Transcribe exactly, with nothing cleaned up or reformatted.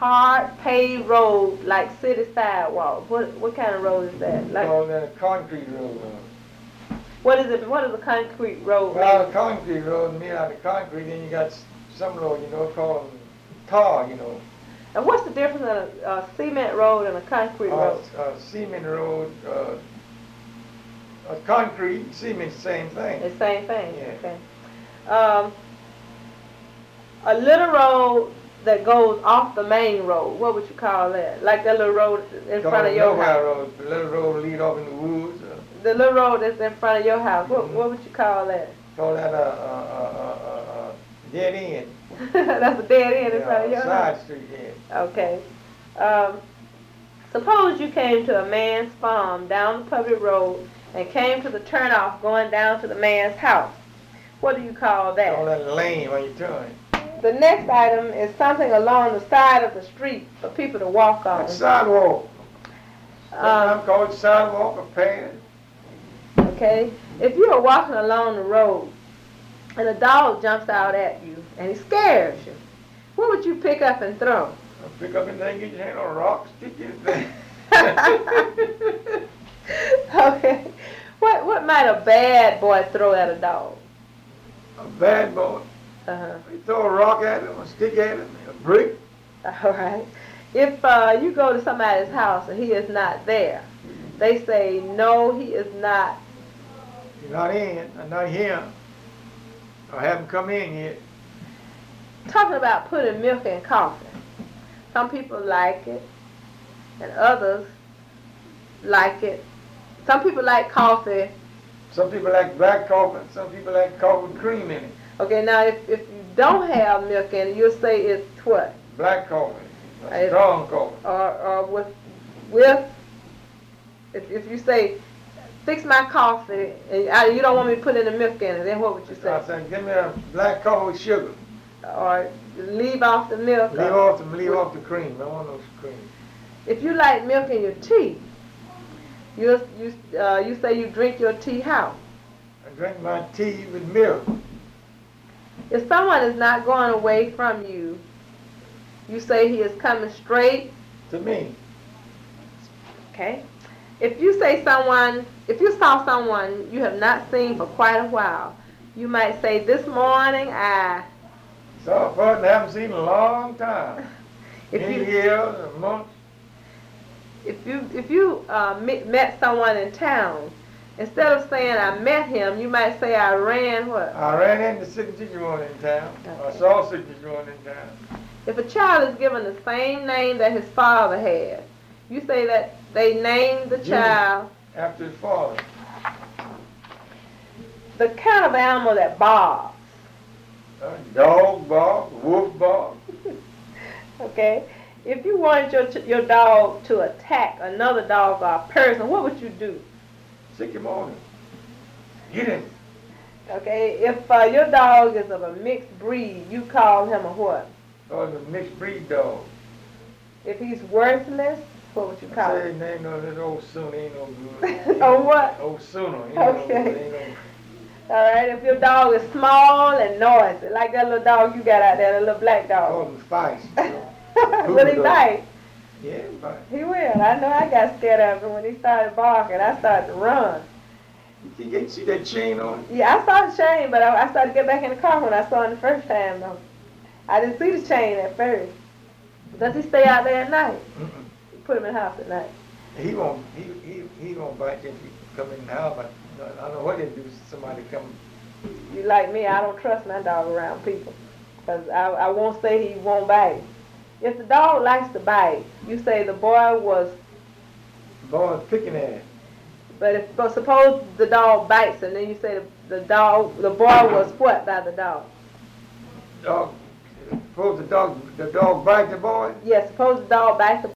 hard paved road like city sidewalks. What what kind of road is that? We Like call that a concrete road. Uh, what is it? What is a concrete road? well, a concrete road made out of concrete, then you got s- some road, you know, called tar, you know. And what's the difference in a, a cement road and a concrete Uh, road? uh, cement road, uh, uh, concrete, cement, same thing. The same thing. Yeah. Okay. Um, a little road that goes off the main road. What would you call that? Like that little road in front of your nowhere house. road, the little road lead off in the woods. Uh, The little road that's in front of your house. What Mhm. what would you call that? call that a, a, a, a, a, a dead end. That's a dead end in Yeah, front of a your side house. street, yeah. Okay. Um, suppose you came to a man's farm down the public road and came to the turnoff going down to the man's house. What do you call that? Call that a lane when you turn. The next item is something along the side of the street for people to walk on. Like sidewalk. Um, Sometimes called sidewalk or path. okay. If you are walking along the road and a dog jumps out at you and he scares you, what would you pick up and throw? Pick up anything, get your hand on a rock, stick your thing. Okay. What what might a bad boy throw at a dog? A bad boy. Uh-huh. You throw a rock at him, a stick at him, a brick. All right. If uh, you go to somebody's house and he is not there, they say, no, he is not. You're not in, or not here, or haven't come in yet. Talking about putting milk in coffee. Some people like it, and others like it. Some people like coffee. Some people like black coffee, some people like coffee with cream in it. Okay, now if, if you don't have milk in it, you'll say it's what? Black coffee, Uh, a strong coffee. Or, or with, with if, if you say, fix my coffee, and I, you don't want me to put any milk in it, then what would you I say? said, give me a black coffee with sugar. Or leave off the milk. Leave or- off the leave off the cream. I don't want no cream. If you like milk in your tea, you you uh, you say you drink your tea how? I drink my tea with milk. If someone is not going away from you, you say he is coming straight. To me, Okay. If you say someone, if you saw someone you have not seen for quite a while, you might say, this morning I. saw a person I haven't seen in a long time. If Many you years, a month. if you if you uh, met, met someone in town, instead of saying I met him, you might say I ran what? I ran into signature one in town. I Okay. saw signature one in town. If a child is given the same name that his father had, you say that they named the Junior. child After his father. the kind of animal that barks. Uh, dog bark, wolf bark. Okay? If you wanted your ch- your dog to attack another dog or a person, what would you do? Sick him on him. Get him. Okay? If uh, your dog is of a mixed breed, you call him a what? Oh, it's a mixed breed dog. If he's worthless, what would you I call say him? his name, no, this old Sooner ain't no good. Oh, what? Old Sooner. He ain't Okay. no good. Ain't no, All right, if your dog is small and noisy, like that little dog you got out there, the little black call dog. him Spice. Will he dog. bite? Yeah, but He will. I know I got scared of him when he started barking. I started to run. you can see that chain on it? Yeah, I saw the chain, but I, I started to get back in the car when I saw him the first time, though. I didn't see the chain at first. Does he stay out there at night? Mm-mm. You put him in the house at night. He won't. He he he won't bite you if you come in the house. But I don't know what they do. Somebody come. You like me, I don't trust my dog around people. Because I, I won't say he won't bite. If the dog likes to bite, you say the boy was, Boy picking at it. but if but suppose the dog bites and then you say the, the dog, the boy was what by the dog? Dog. Suppose the dog the dog bite the boy. Yes, suppose the dog bites the